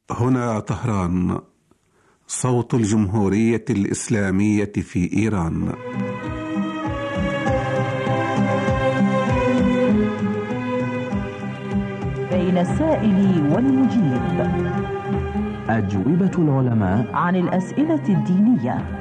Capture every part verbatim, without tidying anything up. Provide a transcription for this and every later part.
هنا طهران، صوت الجمهورية الإسلامية في إيران. بين السائل والمجيب، أجوبة العلماء عن الأسئلة الدينية.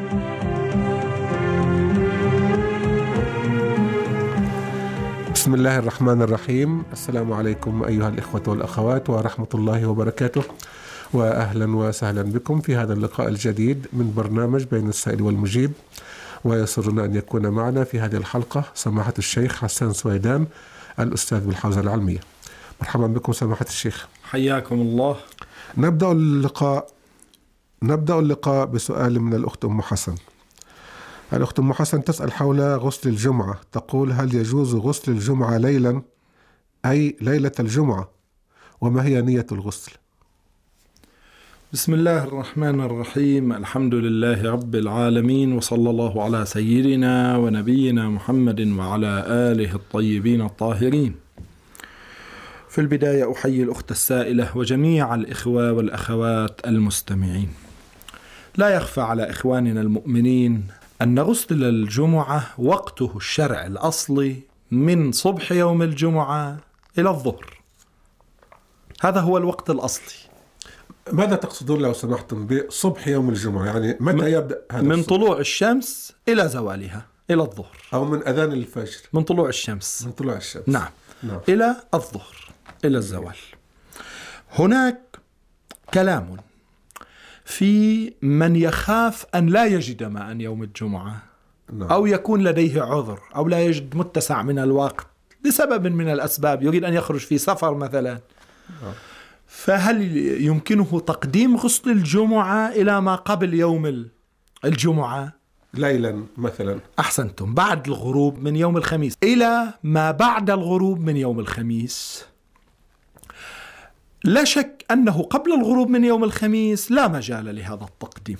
بسم الله الرحمن الرحيم. السلام عليكم أيها الإخوة والأخوات ورحمة الله وبركاته، وأهلا وسهلا بكم في هذا اللقاء الجديد من برنامج بين السائل والمجيب. ويسرنا أن يكون معنا في هذه الحلقة سماحة الشيخ حسان سويدان، الأستاذ بالحوزة العلمية. مرحبا بكم سماحة الشيخ. حياكم الله. نبدأ اللقاء نبدأ اللقاء بسؤال من الأخت أم حسن. الأخت أم حسن تسأل حول غسل الجمعة، تقول: هل يجوز غسل الجمعة ليلا، أي ليلة الجمعة؟ وما هي نية الغسل؟ بسم الله الرحمن الرحيم. الحمد لله رب العالمين، وصلى الله على سيدنا ونبينا محمد وعلى آله الطيبين الطاهرين. في البداية أحيي الأخت السائلة وجميع الإخوة والأخوات المستمعين. لا يخفى على إخواننا المؤمنين أن غسل الجمعة وقته الشرع الأصلي من صبح يوم الجمعة إلى الظهر، هذا هو الوقت الأصلي. ماذا تقصدون لو سمحتم بصبح يوم الجمعة؟ يعني متى يبدأ هذا؟ من الصبح؟ طلوع الشمس إلى زوالها إلى الظهر، أو من أذان الفجر؟ من طلوع الشمس من طلوع الشمس نعم. نعم إلى الظهر إلى الزوال. هناك كلام في من يخاف أن لا يجد ماء يوم الجمعة، نعم. أو يكون لديه عذر، أو لا يجد متسع من الوقت لسبب من الأسباب، يريد أن يخرج في سفر مثلا. نعم. فهل يمكنه تقديم غسل الجمعة إلى ما قبل يوم الجمعة ليلا مثلا؟ أحسنتم، بعد الغروب من يوم الخميس إلى ما بعد الغروب من يوم الخميس. لا شك أنه قبل الغروب من يوم الخميس لا مجال لهذا التقديم،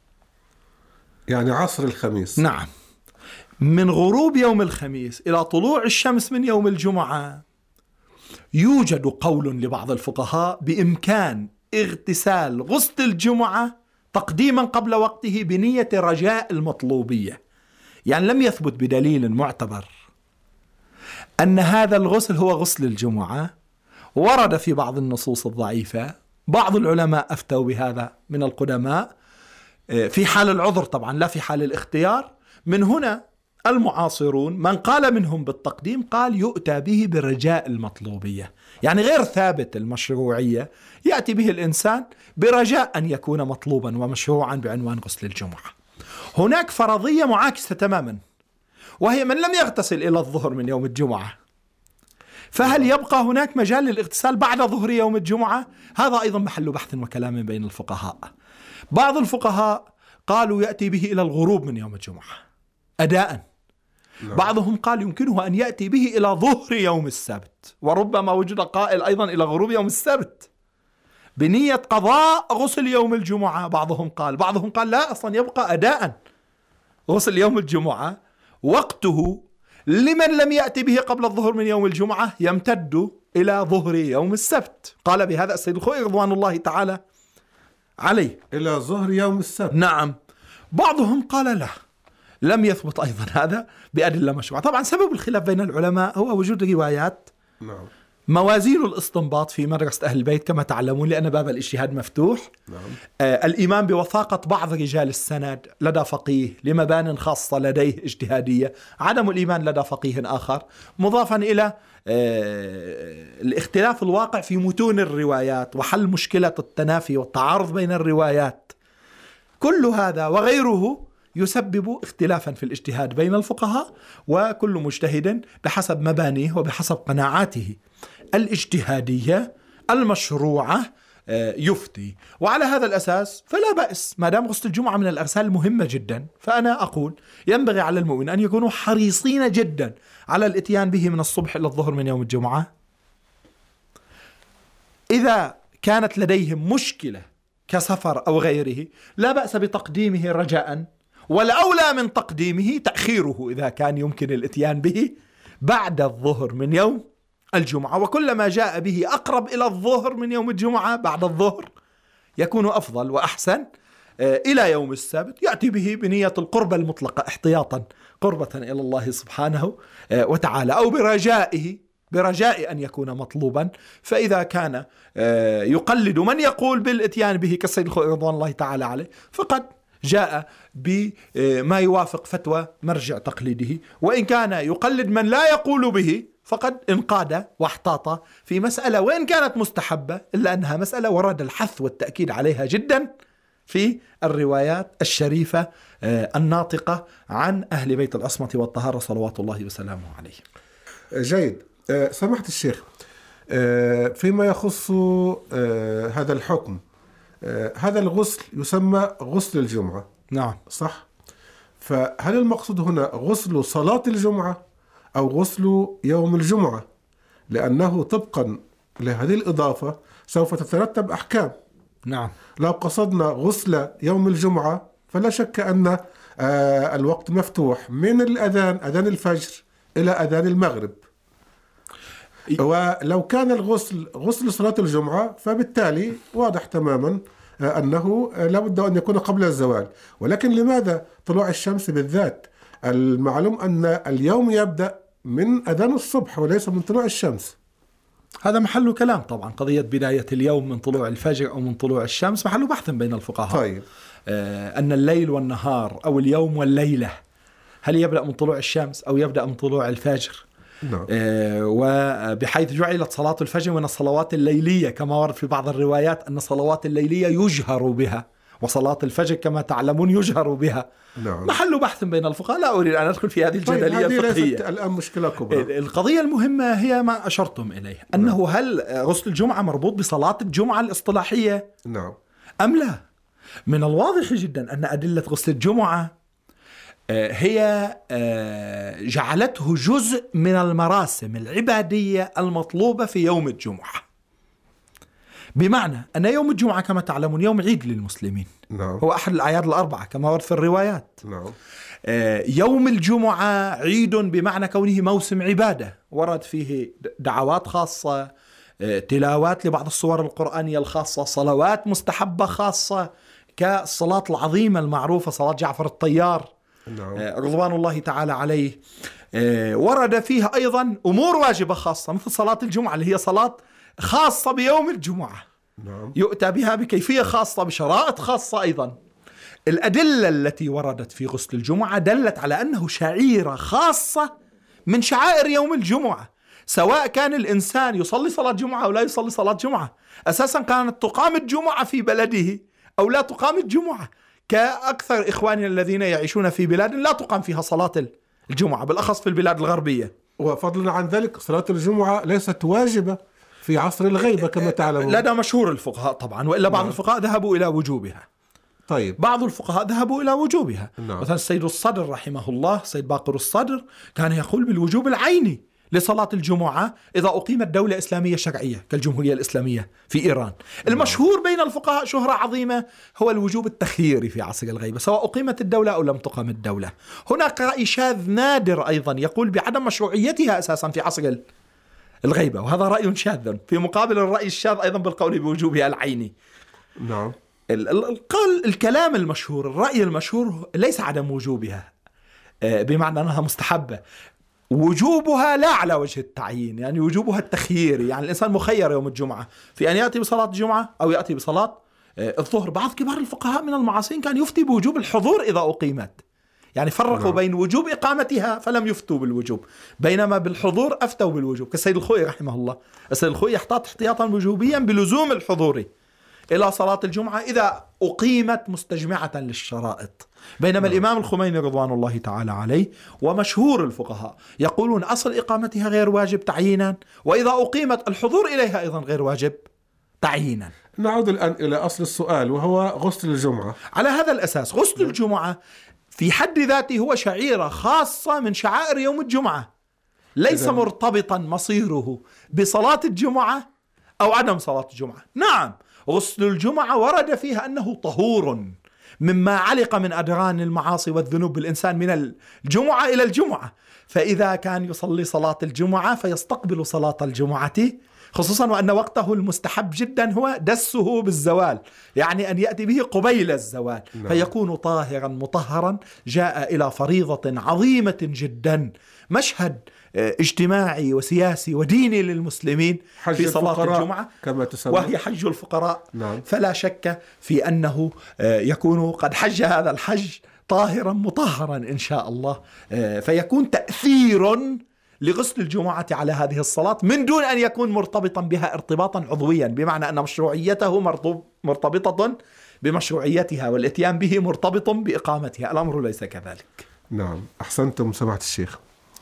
يعني عصر الخميس. نعم. من غروب يوم الخميس إلى طلوع الشمس من يوم الجمعة يوجد قول لبعض الفقهاء بإمكان اغتسال غسل الجمعة تقديما قبل وقته بنية رجاء المطلوبية. يعني لم يثبت بدليل معتبر أن هذا الغسل هو غسل الجمعة، ورد في بعض النصوص الضعيفة. بعض العلماء أفتوا بهذا من القدماء في حال العذر طبعا، لا في حال الاختيار. من هنا المعاصرون من قال منهم بالتقديم قال يؤتى به برجاء المطلوبية، يعني غير ثابت المشروعية، يأتي به الإنسان برجاء أن يكون مطلوبا ومشروعا بعنوان غسل الجمعة. هناك فرضية معاكسة تماما، وهي من لم يغتسل إلى الظهر من يوم الجمعة، فهل يبقى هناك مجال للاغتسال بعد ظهر يوم الجمعة؟ هذا أيضا محل بحث وكلام بين الفقهاء. بعض الفقهاء قالوا يأتي به إلى الغروب من يوم الجمعة أداء. بعضهم قال يمكنه أن يأتي به إلى ظهر يوم السبت، وربما وجد قائل أيضا إلى غروب يوم السبت بنية قضاء غسل يوم الجمعة. بعضهم قال بعضهم قال لا، أصلا يبقى أداء غسل يوم الجمعة، وقته لمن لم يأتي به قبل الظهر من يوم الجمعة يمتد إلى ظهر يوم السبت. قال بهذا السيد الخوئي رضوان الله تعالى عليه، إلى ظهر يوم السبت. نعم. بعضهم قال لا، لم يثبت أيضا هذا بأدلة مشروعة. طبعا سبب الخلاف بين العلماء هو وجود روايات. نعم. موازين الاستنباط في مدرسة أهل البيت كما تعلمون، لأن باب الاجتهاد مفتوح. نعم. آه الإيمان بوثاقة بعض رجال السند لدى فقيه لمبان خاصة لديه اجتهادية، عدم الإيمان لدى فقيه آخر، مضافا إلى آه الاختلاف الواقع في متون الروايات وحل مشكلة التنافي والتعارض بين الروايات. كل هذا وغيره يسبب اختلافا في الاجتهاد بين الفقهاء، وكل مجتهد بحسب مبانيه وبحسب قناعاته الاجتهادية المشروعة يفتي. وعلى هذا الأساس فلا بأس، ما دام غسل الجمعة من الأغسال المهمة جدا، فأنا أقول ينبغي على المؤمن أن يكونوا حريصين جدا على الاتيان به من الصبح إلى الظهر من يوم الجمعة. إذا كانت لديهم مشكلة كسفر أو غيره لا بأس بتقديمه رجاء، والأولى من تقديمه تأخيره إذا كان يمكن الاتيان به بعد الظهر من يوم الجمعة، وكلما جاء به أقرب إلى الظهر من يوم الجمعة بعد الظهر يكون أفضل وأحسن. إلى يوم السبت يأتي به بنية القربة المطلقة احتياطا قربة إلى الله سبحانه وتعالى، أو برجائه برجاء أن يكون مطلوبا. فإذا كان يقلد من يقول بالإتيان به كالسيد الخوئي رضوان الله تعالى عليه فقد جاء بما يوافق فتوى مرجع تقليده، وإن كان يقلد من لا يقول به فقد انقاد واحتاط في مسألة وإن كانت مستحبة، إلا أنها مسألة ورد الحث والتأكيد عليها جدا في الروايات الشريفة الناطقة عن أهل بيت العصمة والطهارة صلوات الله وسلامه عليهم. جيد. سمحت الشيخ، فيما يخص هذا الحكم، هذا الغسل يسمى غسل الجمعة، نعم صح؟ فهل المقصود هنا غسل صلاة الجمعة أو غسل يوم الجمعة؟ لأنه طبقا لهذه الإضافة سوف تترتب أحكام. نعم. لو قصدنا غسل يوم الجمعة فلا شك أن الوقت مفتوح من الأذان أذان الفجر إلى أذان المغرب، ولو كان الغسل غسل صلاة الجمعة فبالتالي واضح تماما أنه لابد أن يكون قبل الزوال. ولكن لماذا طلوع الشمس بالذات؟ المعلوم أن اليوم يبدأ من أذان الصبح وليس من طلوع الشمس. هذا محل كلام طبعا، قضية بداية اليوم من طلوع الفجر أو من طلوع الشمس محل بحث بين الفقهاء. طيب. آه أن الليل والنهار أو اليوم والليلة هل يبدأ من طلوع الشمس أو يبدأ من طلوع الفجر؟ نعم. آه وبحيث جعلت صلاة الفجر من الصلوات الليلية كما ورد في بعض الروايات أن الصلوات الليلية يجهر بها، وصلاة الفجر كما تعلمون يجهر بها. نعم. محل بحث بين الفقهاء، لا أريد أن أدخل في هذه الجدلية طيب الفقهية. الآن مشكلة كبرى. القضية المهمة هي ما أشرتم إليه، أنه هل غسل الجمعة مربوط بصلاة الجمعة الاصطلاحية؟ نعم. أم لا؟ من الواضح جدا أن أدلة غسل الجمعة هي جعلته جزء من المراسم العبادية المطلوبة في يوم الجمعة، بمعنى أن يوم الجمعة كما تعلمون يوم عيد للمسلمين. نعم. هو أحد الأعياد الأربعة كما ورد في الروايات. نعم. يوم الجمعة عيد بمعنى كونه موسم عبادة، ورد فيه دعوات خاصة، تلاوات لبعض الصور القرآنية الخاصة، صلوات مستحبة خاصة كالصلاة العظيمة المعروفة صلاة جعفر الطيار. نعم. رضوان الله تعالى عليه. ورد فيها أيضا أمور واجبة خاصة مثل صلاة الجمعة اللي هي صلاة خاصة بيوم الجمعة. نعم. يؤتى بها بكيفية خاصة بشرائط خاصة. أيضا الأدلة التي وردت في غسل الجمعة دلت على أنه شعيرة خاصة من شعائر يوم الجمعة، سواء كان الإنسان يصلي صلاة جمعة أو لا يصلي صلاة جمعة. أساسا كانت تقام الجمعة في بلده أو لا تقام الجمعة، كأكثر إخواننا الذين يعيشون في بلاد لا تقام فيها صلاة الجمعة، بالأخص في البلاد الغربية. وفضلا عن ذلك صلاة الجمعة ليست واجبة في عصر الغيبة كما تعلمون. لدى مشهور الفقهاء طبعا، وإلا بعض نعم. الفقهاء ذهبوا إلى وجوبها. طيب. بعض الفقهاء ذهبوا إلى وجوبها. نعم. مثلا السيد الصدر رحمه الله، سيد باقر الصدر، كان يقول بالوجوب العيني لصلاة الجمعة إذا أقيمت دولة إسلامية شرعية كالجمهورية الإسلامية في إيران. المشهور بين الفقهاء شهرة عظيمة هو الوجوب التخييري في عصر الغيبة، سواء أقيمت الدولة أو لم تقم الدولة. هناك رأي شاذ نادر أيضا يقول بعدم مشروعيتها أساسا في عصر الغيبة، وهذا رأي شاذ في مقابل الرأي الشاذ أيضا بالقول بوجوبها العيني. نعم. القول الكلام المشهور، الرأي المشهور ليس عدم وجوبها بمعنى أنها مستحبة، وجوبها لا على وجه التعيين، يعني وجوبها التخييري، يعني الإنسان مخير يوم الجمعة في أن يأتي بصلاة الجمعة أو يأتي بصلاة الظهر. بعض كبار الفقهاء من المعاصرين كان يفتي بوجوب الحضور إذا أقيمت، يعني فرقوا نعم. بين وجوب إقامتها فلم يفتوا بالوجوب، بينما بالحضور أفتوا بالوجوب كالسيد الخوئي رحمه الله. السيد الخوئي يحتاط احتياطا وجوبيا بلزوم الحضور إلى صلاة الجمعة إذا أقيمت مستجمعة للشرائط، بينما نعم. الإمام الخميني رضوان الله تعالى عليه ومشهور الفقهاء يقولون أصل إقامتها غير واجب تعيينا، وإذا أقيمت الحضور إليها أيضا غير واجب تعيينا. نعود الآن إلى أصل السؤال وهو غسل الجمعة. على هذا الأساس غسل الجمعة في حد ذاته هو شعيرة خاصة من شعائر يوم الجمعة، ليس إذن... مرتبطا مصيره بصلاة الجمعة أو عدم صلاة الجمعة. نعم غسل الجمعة ورد فيها أنه طهور مما علق من أدران المعاصي والذنوب بالإنسان من الجمعة إلى الجمعة. فإذا كان يصلي صلاة الجمعة فيستقبل صلاة الجمعة، خصوصا وأن وقته المستحب جدا هو دسه بالزوال، يعني أن يأتي به قبيل الزوال. نعم. فيكون طاهرا مطهرا، جاء إلى فريضة عظيمة جدا، مشهد اجتماعي وسياسي وديني للمسلمين في صلاة الجمعة كما تسمى، وهي حج الفقراء. نعم. فلا شك في أنه يكون قد حج هذا الحج طاهرا مطهرا إن شاء الله، فيكون تأثير لغسل الجمعة على هذه الصلاة من دون أن يكون مرتبطا بها ارتباطا عضويا، بمعنى أن مشروعيته مرتبطة بمشروعيتها والاتيان به مرتبط بإقامتها. الأمر ليس كذلك. نعم، أحسنتم سماحة الشيخ.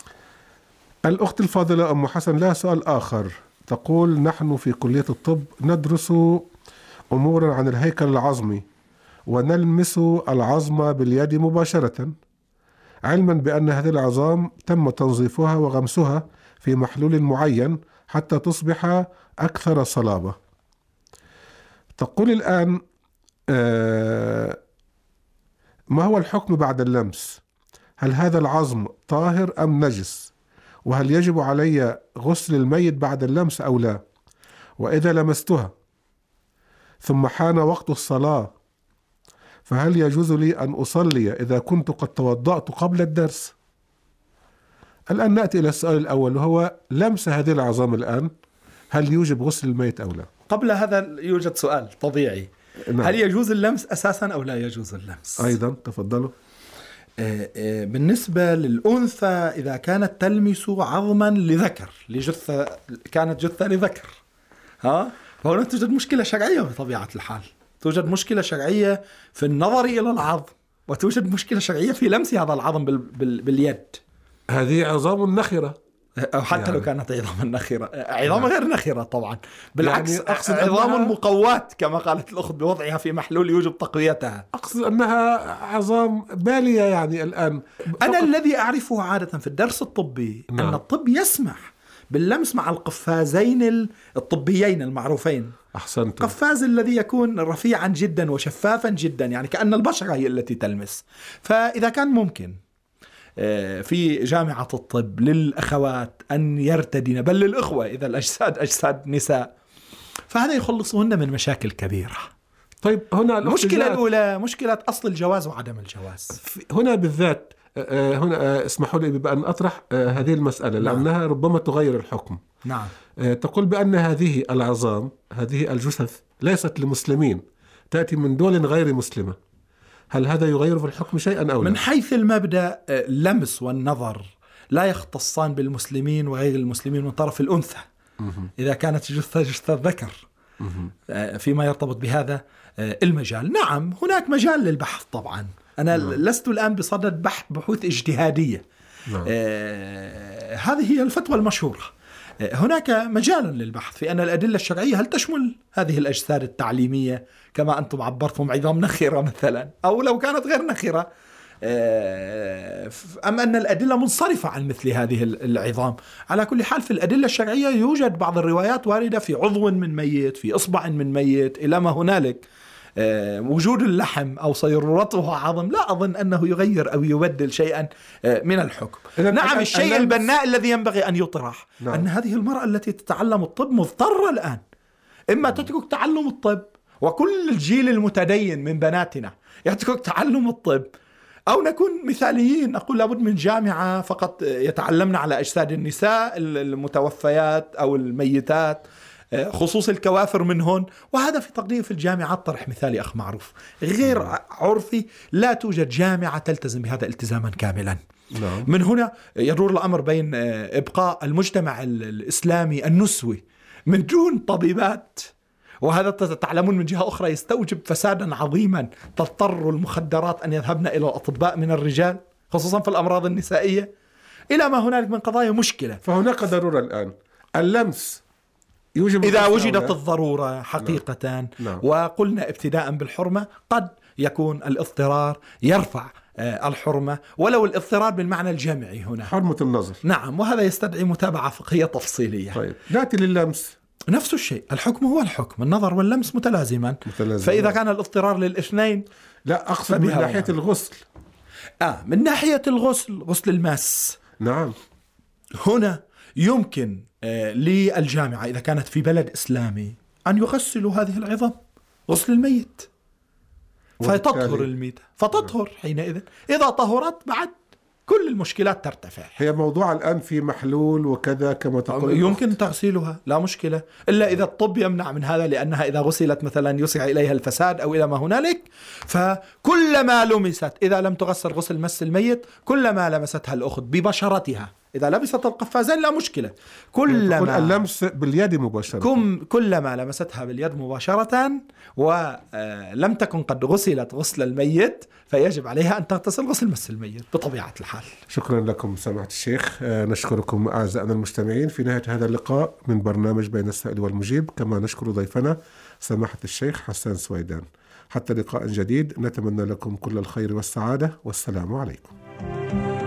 الأخت الفاضلة أم حسن لها سؤال آخر، تقول: نحن في كلية الطب ندرس أمورا عن الهيكل العظمي ونلمس العظم باليد مباشرة، علما بأن هذه العظام تم تنظيفها وغمسها في محلول معين حتى تصبح أكثر صلابة. تقول الآن آه ما هو الحكم بعد اللمس؟ هل هذا العظم طاهر أم نجس؟ وهل يجب علي غسل الميت بعد اللمس أو لا؟ وإذا لمستها ثم حان وقت الصلاة فهل يجوز لي أن أصلي إذا كنت قد توضأت قبل الدرس؟ الآن نأتي إلى السؤال الأول، وهو لمس هذه العظام الآن هل يوجب غسل الميت أو لا؟ قبل هذا يوجد سؤال طبيعي. نعم. هل يجوز اللمس أساسا أو لا يجوز اللمس؟ أيضا تفضلوا. بالنسبة للأنثى إذا كانت تلمس عظما لذكر لجثة، كانت جثة لذكر، ها فهنا توجد مشكلة شرعية بطبيعة الحال، توجد مشكلة شرعية في النظر إلى العظم، وتوجد مشكلة شرعية في لمس هذا العظم بال بال باليد. هذه عظام نخرة، أو حتى يعني لو كانت عظام نخرة، عظام يعني غير نخرة طبعا، بالعكس يعني أقصد عظام أنها... مقوات كما قالت الأخت بوضعها في محلول يوجب تقويتها. أقصد أنها عظام بالية يعني الآن. أنا الذي أعرفه عادة في الدرس الطبي نعم. أن الطب يسمح باللمس مع القفازين الطبيين المعروفين. أحسنت. قفاز الذي يكون رفيعا جدا وشفافا جدا، يعني كأن البشرة هي التي تلمس. فإذا كان ممكن في جامعة الطب للأخوات أن يرتدين، بل للأخوة إذا الأجساد أجساد نساء، فهذا يخلصهن من مشاكل كبيرة. طيب هنا المشكلة الأولى مشكلة أصل الجواز وعدم الجواز. هنا بالذات هنا اسمحوا لي بأن أطرح هذه المسألة لأنها نعم. ربما تغير الحكم. نعم. تقول بأن هذه العظام، هذه الجثث ليست لمسلمين، تأتي من دول غير مسلمة، هل هذا يغير في الحكم شيئا أو لا؟ من حيث المبدأ اللمس والنظر لا يختصان بالمسلمين وغير المسلمين من طرف الأنثى إذا كانت جثة جثة ذكر فيما يرتبط بهذا المجال. نعم هناك مجال للبحث طبعا، أنا نعم. لست الآن بصدد بحث بحوث اجتهادية. نعم. آه هذه هي الفتوى المشهورة. آه هناك مجال للبحث في أن الأدلة الشرعية هل تشمل هذه الأجساد التعليمية كما أنتم عبرتم عظام نخرة مثلا، أو لو كانت غير نخرة، آه أم أن الأدلة منصرفة عن مثل هذه العظام. على كل حال في الأدلة الشرعية يوجد بعض الروايات واردة في عضو من ميت، في إصبع من ميت، إلى ما هنالك. وجود اللحم أو صيرورته عظم لا أظن أنه يغير أو يبدل شيئا من الحكم. نعم الشيء البناء الذي ينبغي أن يطرح نعم. أن هذه المرأة التي تتعلم الطب مضطرة الآن إما تترك تعلم الطب، وكل الجيل المتدين من بناتنا يترك تعلم الطب، أو نكون مثاليين نقول لابد من جامعة فقط يتعلمن على أجساد النساء المتوفيات أو الميتات، خصوص الكوافر منهن، وهذا في تقديم في الجامعات طرح مثالي أخ معروف غير عرفي. لا توجد جامعة تلتزم بهذا التزاما كاملا. نعم. من هنا يدور الأمر بين إبقاء المجتمع الإسلامي النسوي من دون طبيبات، وهذا تعلمون من جهة أخرى يستوجب فسادا عظيما، تضطر المخدرات أن يذهبن إلى الأطباء من الرجال خصوصا في الأمراض النسائية، إلى ما هنالك من قضايا مشكلة. فهناك ضرورة الآن اللمس إذا وجدت الضرورة حقيقة. نعم. نعم. وقلنا ابتداء بالحرمة، قد يكون الاضطرار يرفع الحرمة، ولو الاضطرار بالمعنى الجمعي هنا حرمة النظر. نعم، وهذا يستدعي متابعة فقهية تفصيلية. طيب نأتي لللمس. نفس الشيء، الحكم هو الحكم، النظر واللمس متلازمان. متلازمان. فإذا كان الاضطرار للاثنين. لا أقصد من ناحية الغسل. آه من ناحية الغسل، غسل الماس. نعم. هنا يمكن آه للجامعة إذا كانت في بلد إسلامي أن يغسلوا هذه العظام غسل الميت، فتطهر الميتة، فتطهر حينئذ. إذا طهرت بعد كل المشكلات ترتفع. هي موضوع الآن في محلول وكذا كما تقول. يمكن تغسيلها لا مشكلة، إلا إذا الطب يمنع من هذا، لأنها إذا غسلت مثلا يسعى إليها الفساد أو إلى ما هنالك. فكلما لمست، إذا لم تغسل غسل مس الميت، كلما لمستها الأخت ببشرتها، إذا لبست القفازين لا مشكلة، كلما اللمس باليد مباشرة، كم كلما لمستها باليد مباشرة ولم تكن قد غسلت غسل الميت، فيجب عليها أن تغتسل غسل مس الميت بطبيعة الحال. شكرا لكم سماحة الشيخ. نشكركم أعزائنا المستمعين في نهاية هذا اللقاء من برنامج بين السائل والمجيب، كما نشكر ضيفنا سماحة الشيخ حسان سويدان. حتى لقاء جديد، نتمنى لكم كل الخير والسعادة، والسلام عليكم.